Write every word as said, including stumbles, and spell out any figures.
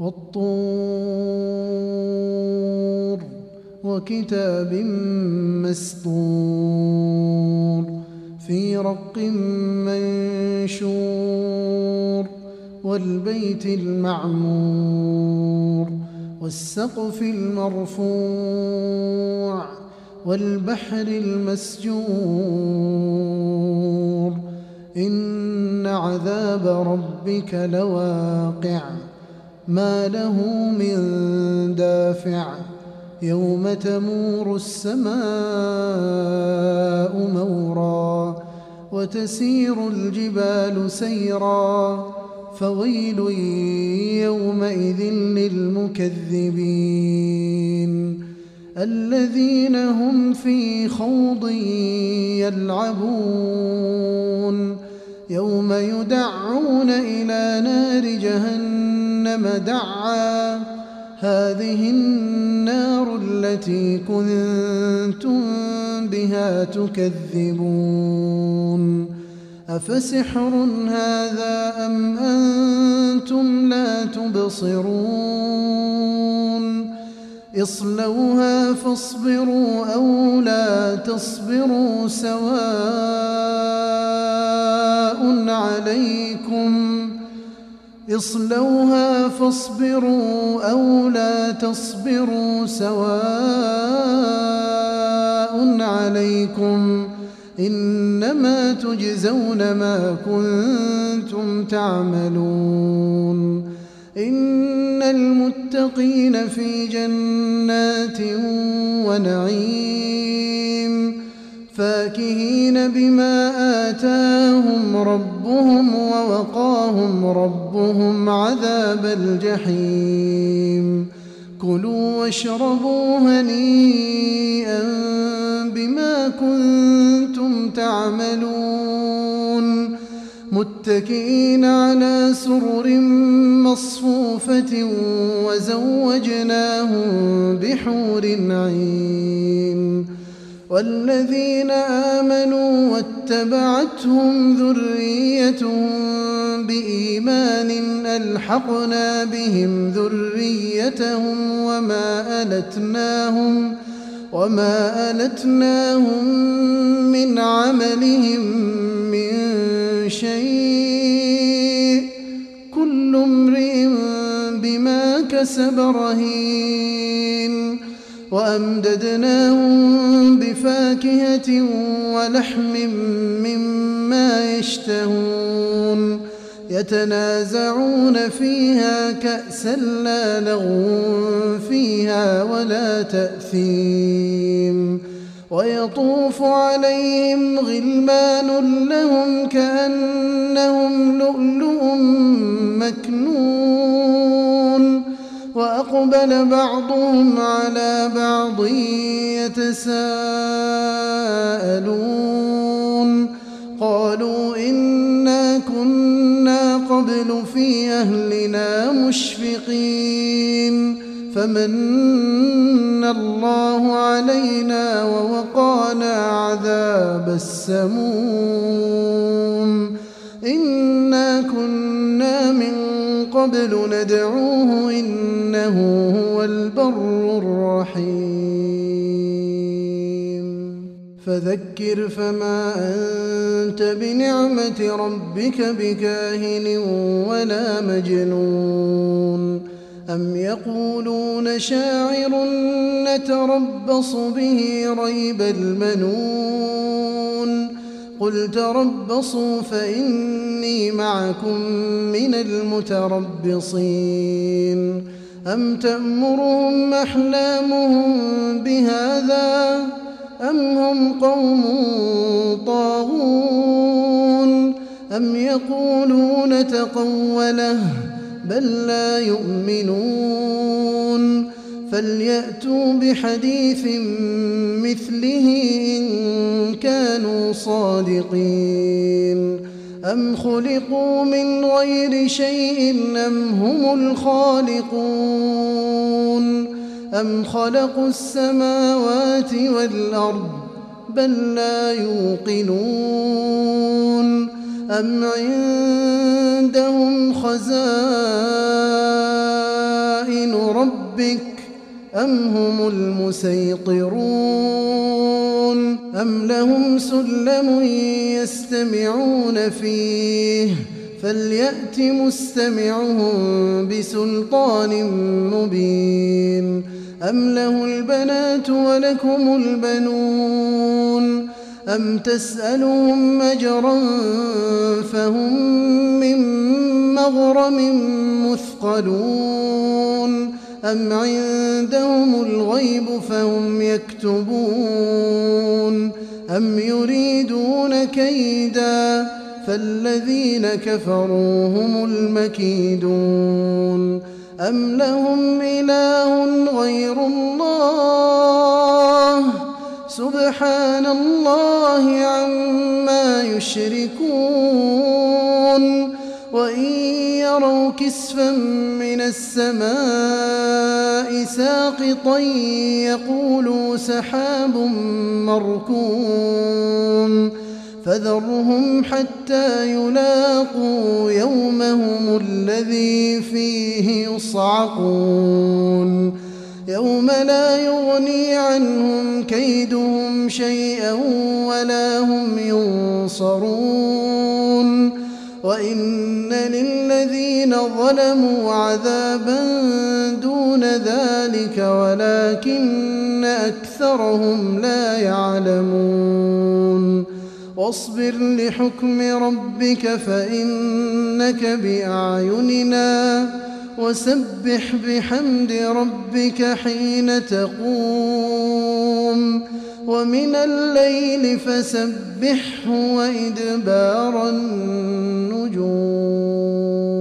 وَالطُّورِ وَكِتَابٍ مَّسْطُورٍ فِي رَقٍّ مَّنشُورٍ وَالْبَيْتِ الْمَعْمُورِ وَالسَّقْفِ الْمَرْفُوعِ وَالْبَحْرِ الْمَسْجُورِ إِنَّ عَذَابَ رَبِّكَ لَوَاقِعٌ مَا لَهُ مِن دَافِعٍ يَوْمَ تَمُورُ السَّمَاءُ مَوْرًا وَتَسِيرُ الْجِبَالُ سَيْرًا فَوَيْلٌ يَوْمَئِذٍ لِّلْمُكَذِّبِينَ الَّذِينَ هُمْ فِي خَوْضٍ يَلْعَبُونَ يَوْمَ يُدَعُّونَ إِلَىٰ نَارِ جَهَنَّمَ دَعًّا هَٰذِهِ النَّارُ الَّتِي كُنتُم بِهَا تُكَذِّبُونَ أَفَسِحْرٌ هَٰذَا أَمْ أَنتُمْ لَا تُبْصِرُونَ اصْلَوْهَا فَاصْبِرُوا أَوْ لَا تَصْبِرُوا سَوَاءٌ عَلَيْكُمْ اصْلَوْهَا فَاصْبِرُوا أَوْ لَا تَصْبِرُوا سَوَاءٌ عَلَيْكُمْ إِنَّمَا تُجْزَوْنَ مَا كُنتُمْ تَعْمَلُونَ إِنَّ الْمُتَّقِينَ فِي جَنَّاتٍ وَنَعِيمٍ فَاكِهِينَ بِمَا آتَاهُمْ رَبُّهُمْ وَوَقَاهُمْ رَبُّهُمْ عَذَابَ الْجَحِيمِ كُلُوا وَاشْرَبُوا هَنِيئًا بِمَا كُنتُمْ تعملون مُتَّكِئِينَ عَلَىٰ سُرُرٍ مَّصْفُوفَةٍ وَزَوَّجْنَاهُم بِحُورٍ عِينٍ وَالَّذِينَ آمَنُوا وَاتَّبَعَتْهُمْ ذُرِّيَّتُهُم بِإِيمَانٍ أَلْحَقْنَا بِهِمْ ذُرِّيَّتَهُمْ وَمَا أَلَتْنَاهُمْ وَمَا أَلَتْنَاهُم مِّنْ عَمَلِهِم مِّن شَيْءٍ ۚ كُلُّ امْرِئٍ بِمَا كَسَبَ رَهِينٌ وَأَمْدَدْنَاهُم بِفَاكِهَةٍ وَلَحْمٍ مِّمَّا يَشْتَهُونَ يَتَنَازَعُونَ فِيهَا كَأْسًا لَّا لَغْوٌ فِيهَا وَلَا تَأْثِيمٌ وَيَطُوفُ عَلَيْهِمْ غِلْمَانٌ لَّهُمْ كَأَنَّهُمْ لُؤْلُؤٌ مَّكْنُونٌ وَأَقْبَلَ بَعْضُهُمْ عَلَىٰ بَعْضٍ يَتَسَاءَلُونَ قَالُوا إِنَّا كُنَّا قَبْلُ فِي أَهْلِنَا مُشْفِقِينَ فَمَنَّ اللَّهُ عَلَيْنَا وَوَقَانَا عَذَابَ السَّمُومِ إِنَّا كُنَّا مِن قَبْلُ نَدْعُوهُ إِنَّهُ هُوَ الْبَرُّ الرَّحِيمُ فَذَكِّرْ فَمَا أَنتَ بِنِعْمَةِ رَبِّكَ بِكَاهِنٍ وَلَا مَجْنُونٍ أَمْ يَقُولُونَ شَاعِرٌ نَّتَرَبَّصُ بِهِ رَيْبَ الْمَنُونِ قُلْ تَرَبَّصُوا فَإِنِّي مَعَكُم مِّنَ الْمُتَرَبِّصِينَ أَمْ تَأْمُرُهُمْ أَحْلَامُهُم بِهَٰذَا أَمْ هُمْ قَوْمٌ طَاغُونَ أَمْ يَقُولُونَ تَقَوَّلَهُ بَل لَّا يُؤْمِنُونَ فَلْيَأْتُوا بِحَدِيثٍ مِّثْلِهِ إِن كَانُوا صَادِقِينَ أَمْ خُلِقُوا مِنْ غَيْرِ شَيْءٍ أَمْ هُمُ الْخَالِقُونَ أَمْ خَلَقُوا السَّمَاوَاتِ وَالْأَرْضَ بَل لَّا يُوقِنُونَ أَمْ عِندَهُمْ خَزَائِنُ ربك أم هم المسيطرون أم لهم سلم يستمعون فيه فليأت مستمعهم بسلطان مبين أم له البنات ولكم البنون أم تسألهم أجرا فهم من مغرم مثقلون أم عندهم الغيب فهم يكتبون أم يريدون كيدا فالذين كفروا هم المكيدون أم لهم إله غير الله سبحان الله عما يشركون وإن يروا كسفا من السماء ساقطا يقولوا سحاب مركوم فذرهم حتى يلاقوا يومهم الذي فيه يصعقون يوم لا يغني عنهم كيدهم شيئا ولا هم ينصرون وإن للذين ظلموا عذابا دون ذلك ولكن أكثرهم لا يعلمون واصبر لحكم ربك فإنك بأعيننا وسبح بحمد ربك حين تقوم ومن الليل فسبحه وإدبار النجوم.